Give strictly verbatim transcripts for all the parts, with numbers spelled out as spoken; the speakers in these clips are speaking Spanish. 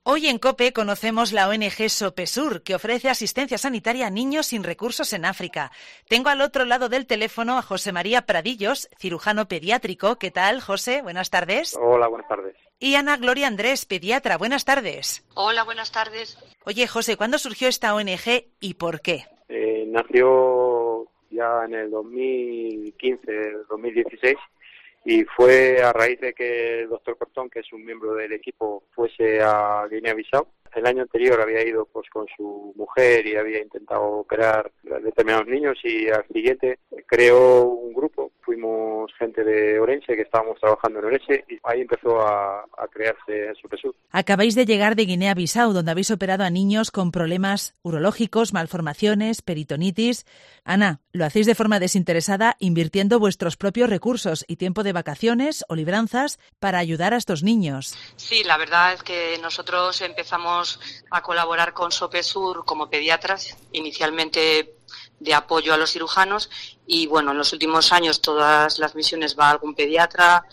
Hoy en COPE conocemos la O N G Sopesur, que ofrece asistencia sanitaria a niños sin recursos en África. Tengo al otro lado del teléfono a José María Pradillos, cirujano pediátrico. ¿Qué tal, José? Buenas tardes. Hola, buenas tardes. Y Ana Gloria Andrés, pediatra. Buenas tardes. Hola, buenas tardes. Oye, José, ¿cuándo surgió esta O N G y por qué? Eh, nació ya en el dos mil quince, dos mil dieciséis. Y fue a raíz de que el doctor Cortón, que es un miembro del equipo, fuese a Guinea-Bissau. El año anterior había ido pues con su mujer y había intentado operar a determinados niños, y al siguiente creó un grupo. Fuimos gente de Orense que estábamos trabajando en Orense y ahí empezó a, a crearse Sopesur. Acabáis de llegar de Guinea-Bissau, donde habéis operado a niños con problemas urológicos, malformaciones, peritonitis. Ana, lo hacéis de forma desinteresada, invirtiendo vuestros propios recursos y tiempo de vacaciones o libranzas para ayudar a estos niños. Sí, la verdad es que nosotros empezamos a colaborar con Sopesur como pediatras, inicialmente de apoyo a los cirujanos, y bueno, en los últimos años todas las misiones va algún pediatra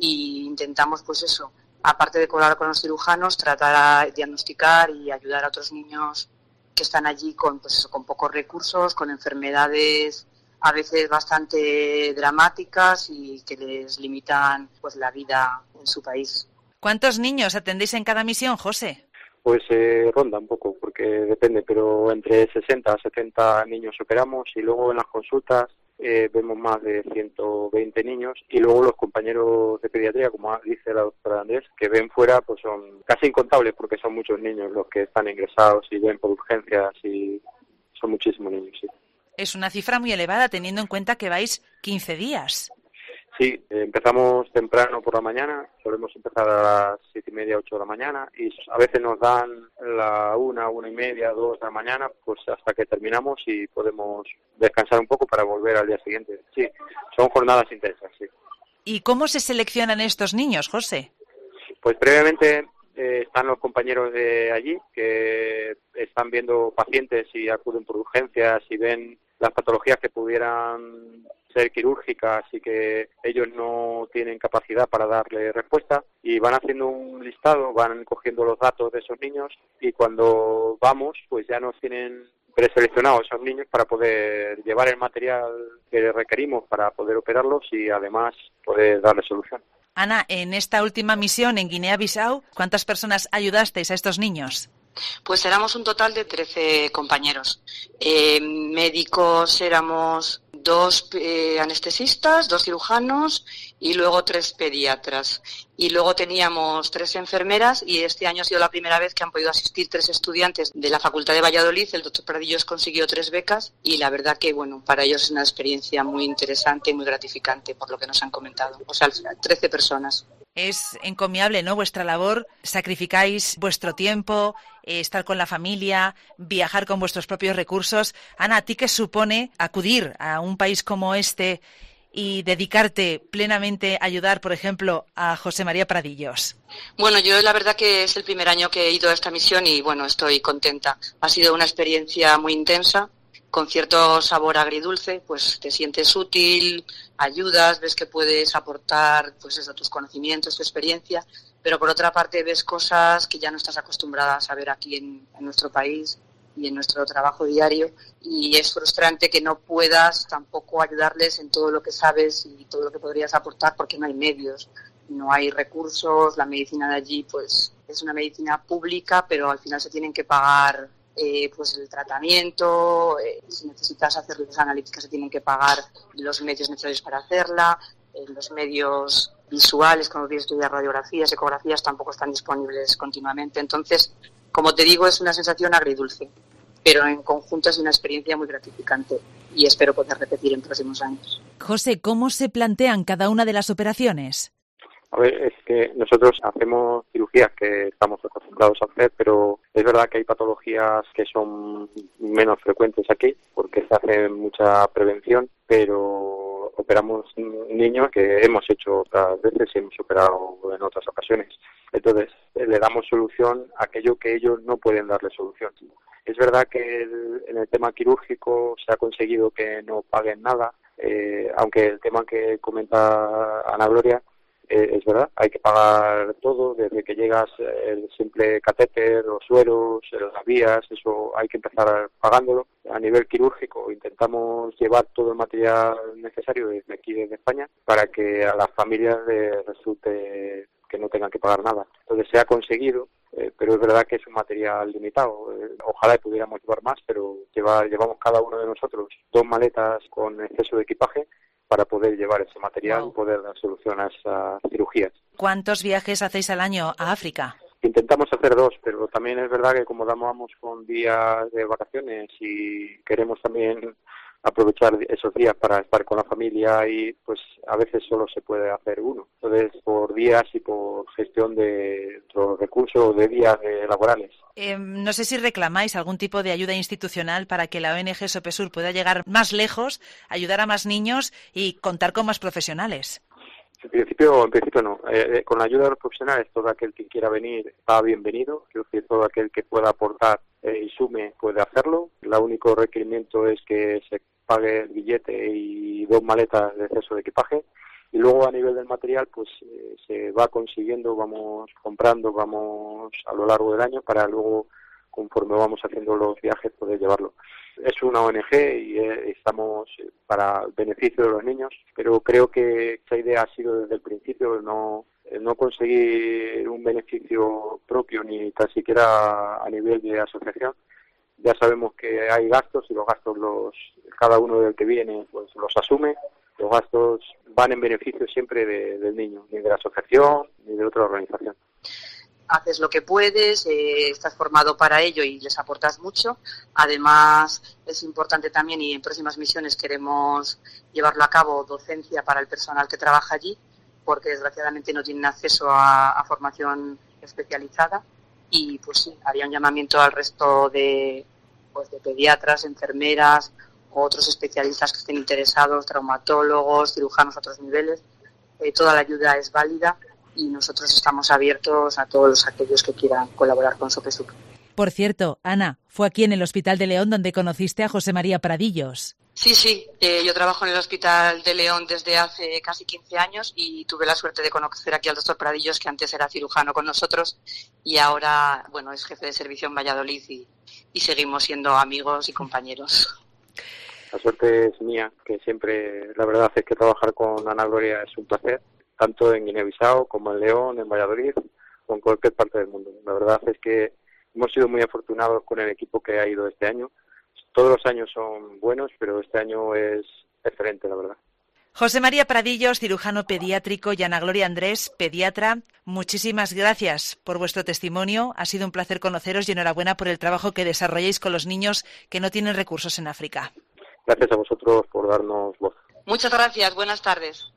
y intentamos pues eso, aparte de colaborar con los cirujanos, tratar de diagnosticar y ayudar a otros niños que están allí con pues eso, con pocos recursos, con enfermedades a veces bastante dramáticas y que les limitan pues la vida en su país. ¿Cuántos niños atendéis en cada misión, José? Pues eh, ronda un poco, porque depende, pero entre sesenta a setenta niños operamos, y luego en las consultas eh, vemos más de ciento veinte niños, y luego los compañeros de pediatría, como dice la doctora Andrés, que ven fuera, pues son casi incontables, porque son muchos niños los que están ingresados y ven por urgencias, y son muchísimos niños, sí. Es una cifra muy elevada teniendo en cuenta que vais quince días. Sí, empezamos temprano por la mañana, solemos empezar a las siete y media, ocho de la mañana, y a veces nos dan la una, una y media, dos de la mañana, pues hasta que terminamos y podemos descansar un poco para volver al día siguiente. Sí, son jornadas intensas, sí. ¿Y cómo se seleccionan estos niños, José? Pues previamente eh, están los compañeros de allí que están viendo pacientes y acuden por urgencias y ven las patologías que pudieran ser quirúrgicas y que ellos no tienen capacidad para darle respuesta, y van haciendo un listado, van cogiendo los datos de esos niños, y cuando vamos pues ya nos tienen preseleccionados esos niños para poder llevar el material que requerimos para poder operarlos y además poder darle solución. Ana, en esta última misión en Guinea-Bissau, ¿cuántas personas ayudasteis a estos niños? Pues éramos un total de trece compañeros. Eh, médicos éramos dos eh, anestesistas, dos cirujanos y luego tres pediatras. Y luego teníamos tres enfermeras, y este año ha sido la primera vez que han podido asistir tres estudiantes de la Facultad de Valladolid. El doctor Pradillos consiguió tres becas y la verdad que bueno, para ellos es una experiencia muy interesante y muy gratificante por lo que nos han comentado. O sea, trece personas. Es encomiable, ¿no?, vuestra labor. Sacrificáis vuestro tiempo, eh, estar con la familia, viajar con vuestros propios recursos. Ana, ¿a ti qué supone acudir a un país como este y dedicarte plenamente a ayudar, por ejemplo, a José María Pradillos? Bueno, yo la verdad que es el primer año que he ido a esta misión y bueno, estoy contenta. Ha sido una experiencia muy intensa, con cierto sabor agridulce, pues te sientes útil, ayudas, ves que puedes aportar pues eso, tus conocimientos, tu experiencia, pero por otra parte ves cosas que ya no estás acostumbrada a saber aquí en, en nuestro país y en nuestro trabajo diario, y es frustrante que no puedas tampoco ayudarles en todo lo que sabes y todo lo que podrías aportar, porque no hay medios, no hay recursos. La medicina de allí pues es una medicina pública, pero al final se tienen que pagar Eh, pues el tratamiento, eh, si necesitas hacer las analíticas se tienen que pagar los medios necesarios para hacerla, eh, los medios visuales, como quieres estudiar radiografías, ecografías, tampoco están disponibles continuamente. Entonces, como te digo, es una sensación agridulce, pero en conjunto es una experiencia muy gratificante y espero poder repetir en próximos años. José, ¿cómo se plantean cada una de las operaciones? A ver, es que nosotros hacemos cirugías que estamos acostumbrados a hacer, pero es verdad que hay patologías que son menos frecuentes aquí, porque se hace mucha prevención, pero operamos niños que hemos hecho otras veces y hemos operado en otras ocasiones. Entonces, le damos solución a aquello que ellos no pueden darle solución. Es verdad que el, en el tema quirúrgico se ha conseguido que no paguen nada, eh, aunque el tema que comenta Ana Gloria Eh, es verdad, hay que pagar todo, desde que llegas el simple catéter, los sueros, las vías, eso hay que empezar pagándolo. A nivel quirúrgico intentamos llevar todo el material necesario desde aquí, desde España, para que a las familias les resulte que no tengan que pagar nada. Entonces se ha conseguido, eh, pero es verdad que es un material limitado. Eh, ojalá pudiéramos llevar más, pero lleva, llevamos cada uno de nosotros dos maletas con exceso de equipaje para poder llevar ese material wow. y poder dar solución a esas cirugías. ¿Cuántos viajes hacéis al año a África? Intentamos hacer dos, pero también es verdad que como vamos con días de vacaciones y queremos también aprovechar esos días para estar con la familia, y pues a veces solo se puede hacer uno. Entonces, por días y por gestión de los recursos de días de laborales. Eh, no sé si reclamáis algún tipo de ayuda institucional para que la O N G Sopesur pueda llegar más lejos, ayudar a más niños y contar con más profesionales. En principio, en principio no. Eh, eh, con la ayuda de los profesionales, todo aquel que quiera venir está bienvenido. Quiero decir, todo aquel que pueda aportar eh, y sume puede hacerlo. El único requerimiento es que se pague el billete y dos maletas de exceso de equipaje. Y luego a nivel del material, pues eh, se va consiguiendo, vamos comprando, vamos a lo largo del año para luego, conforme vamos haciendo los viajes, poder llevarlo. Es una O N G y eh, estamos para el beneficio de los niños, pero creo que esa idea ha sido desde el principio no, no conseguir un beneficio propio ni tan siquiera a nivel de asociación. Ya sabemos que hay gastos y los gastos los cada uno del que viene pues los asume. Los gastos van en beneficio siempre de, del niño, ni de la asociación ni de otra organización. Haces lo que puedes, eh, estás formado para ello y les aportas mucho. Además, es importante también, y en próximas misiones queremos llevarlo a cabo, docencia para el personal que trabaja allí, porque desgraciadamente no tienen acceso a, a formación especializada. Y pues sí, haría un llamamiento al resto de, pues, de pediatras, enfermeras, o otros especialistas que estén interesados, traumatólogos, cirujanos a otros niveles. Eh, toda la ayuda es válida y nosotros estamos abiertos a todos aquellos que quieran colaborar con Sopesur. Por cierto, Ana, fue aquí en el Hospital de León donde conociste a José María Pradillos. Sí, sí, eh, yo trabajo en el Hospital de León desde hace casi quince años y tuve la suerte de conocer aquí al doctor Pradillos, que antes era cirujano con nosotros y ahora, bueno, es jefe de servicio en Valladolid y, y seguimos siendo amigos y compañeros. La suerte es mía, que siempre, la verdad es que trabajar con Ana Gloria es un placer, tanto en Guinea-Bissau como en León, en Valladolid o en cualquier parte del mundo. La verdad es que hemos sido muy afortunados con el equipo que ha ido este año. Todos los años son buenos, pero este año es excelente, la verdad. José María Pradillos, cirujano pediátrico, y Ana Gloria Andrés, pediatra, muchísimas gracias por vuestro testimonio. Ha sido un placer conoceros y enhorabuena por el trabajo que desarrolláis con los niños que no tienen recursos en África. Gracias a vosotros por darnos voz. Muchas gracias, buenas tardes.